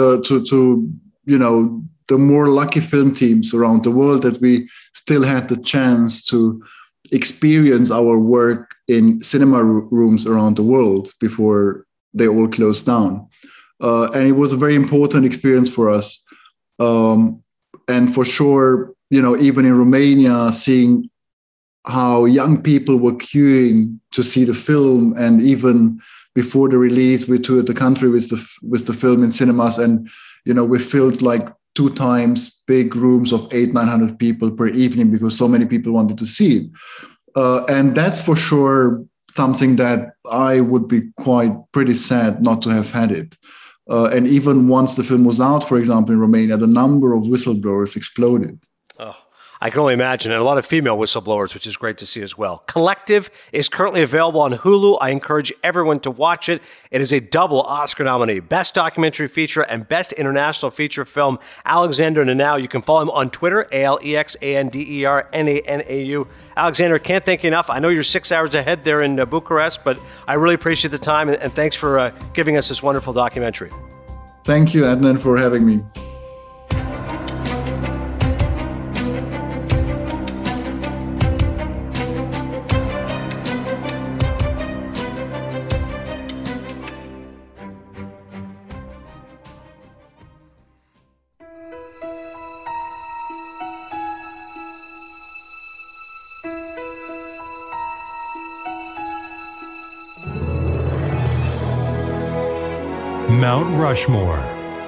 the more lucky film teams around the world that we still had the chance to experience our work in cinema rooms around the world before they all closed down. And it was a very important experience for us. And for sure, even in Romania, seeing how young people were queuing to see the film, and even before the release, we toured the country with the film in cinemas, and we filled like 2 times big rooms of 800-900 people per evening because so many people wanted to see it, and that's for sure something that I would be pretty sad not to have had it. And even once the film was out, for example, in Romania, the number of whistleblowers exploded. Oh, I can only imagine. And a lot of female whistleblowers, which is great to see as well. Collective is currently available on Hulu. I encourage everyone to watch it. It is a double Oscar nominee, Best Documentary Feature and Best International Feature Film. Alexander Nanau, you can follow him on Twitter, AlexanderNanau. Alexander, can't thank you enough. I know you're 6 hours ahead there in Bucharest, but I really appreciate the time, and thanks for giving us this wonderful documentary. Thank you, Adnan, for having me. Mount Rushmore.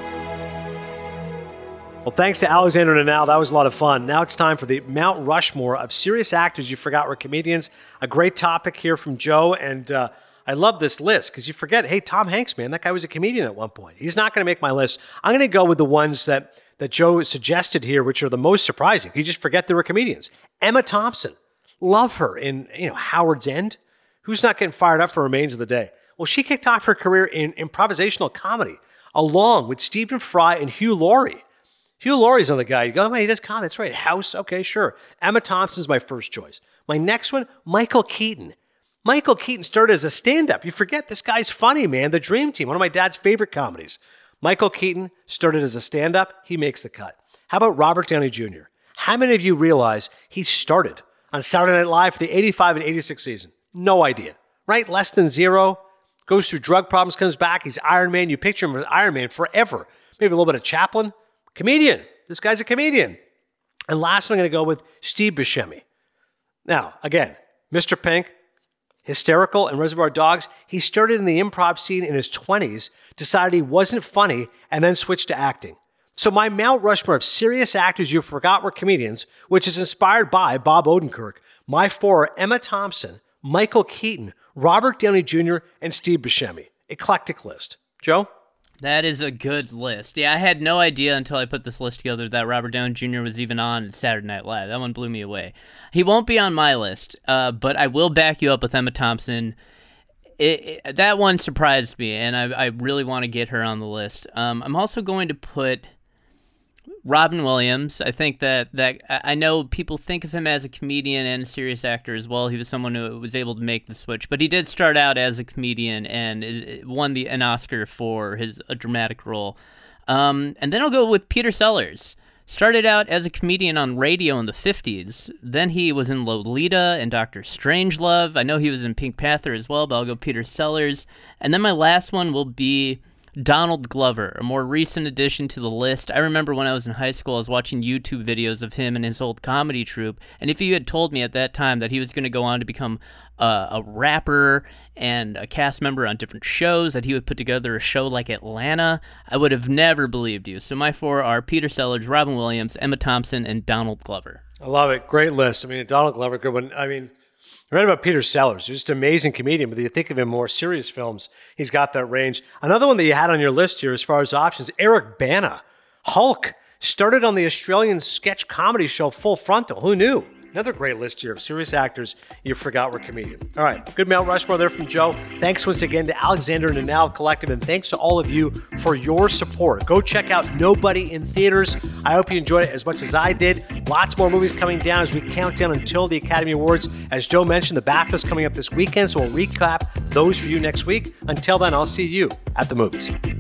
Well, thanks to Alexander Nanau. That was a lot of fun. Now it's time for the Mount Rushmore of serious actors you forgot were comedians. A great topic here from Joe, and I love this list because you forget, hey, Tom Hanks, man, that guy was a comedian at one point. He's not going to make my list. I'm going to go with the ones that Joe suggested here, which are the most surprising. You just forget they were comedians. Emma Thompson. Love her in Howard's End. Who's not getting fired up for Remains of the Day? Well, she kicked off her career in improvisational comedy, along with Stephen Fry and Hugh Laurie. Hugh Laurie's another guy. You go, oh, man, he does comedy. That's right. House. Okay, sure. Emma Thompson's my first choice. My next one, Michael Keaton. Michael Keaton started as a stand-up. You forget this guy's funny, man. The Dream Team, one of my dad's favorite comedies. Michael Keaton started as a stand-up. He makes the cut. How about Robert Downey Jr.? How many of you realize he started on Saturday Night Live for the 85 and 86 season? No idea, right? Less than zero. Goes through drug problems, comes back. He's Iron Man. You picture him as Iron Man forever. Maybe a little bit of Chaplin. Comedian. This guy's a comedian. And last one, I'm going to go with Steve Buscemi. Now, again, Mr. Pink, hysterical, and Reservoir Dogs. He started in the improv scene in his 20s, decided he wasn't funny, and then switched to acting. So my Mount Rushmore of serious actors you forgot were comedians, which is inspired by Bob Odenkirk. My 4 are Emma Thompson, Michael Keaton, Robert Downey Jr., and Steve Buscemi. Eclectic list. Joe? That is a good list. Yeah, I had no idea until I put this list together that Robert Downey Jr. was even on Saturday Night Live. That one blew me away. He won't be on my list, but I will back you up with Emma Thompson. That one surprised me, and I really want to get her on the list. I'm also going to put Robin Williams. I think that I know people think of him as a comedian and a serious actor as well. He was someone who was able to make the switch, but he did start out as a comedian and won an Oscar for a dramatic role. And then I'll go with Peter Sellers. Started out as a comedian on radio in the 50s. Then he was in Lolita and Dr. Strangelove. I know he was in Pink Panther as well, but I'll go Peter Sellers. And then my last one will be Donald Glover, a more recent addition to the list. I remember when I was in high school, I was watching YouTube videos of him and his old comedy troupe, and if you had told me at that time that he was going to go on to become a rapper and a cast member on different shows, that he would put together a show like Atlanta, I would have never believed you. So my 4 are Peter Sellers, Robin Williams, Emma Thompson, and Donald Glover. I love it. Great list. I mean, Donald Glover, good one. I mean, I read about Peter Sellers. He's just an amazing comedian, but you think of him more serious films, he's got that range. Another one that you had on your list here as far as options, Eric Bana. Hulk started on the Australian sketch comedy show Full Frontal. Who knew? Another great list here of serious actors you forgot were comedians. All right, good Mount Rushmore there from Joe. Thanks once again to Alexander Nanau Collective, and thanks to all of you for your support. Go check out Nobody in theaters. I hope you enjoyed it as much as I did. Lots more movies coming down as we count down until the Academy Awards. As Joe mentioned, the BAFTA's coming up this weekend, so we'll recap those for you next week. Until then, I'll see you at the movies.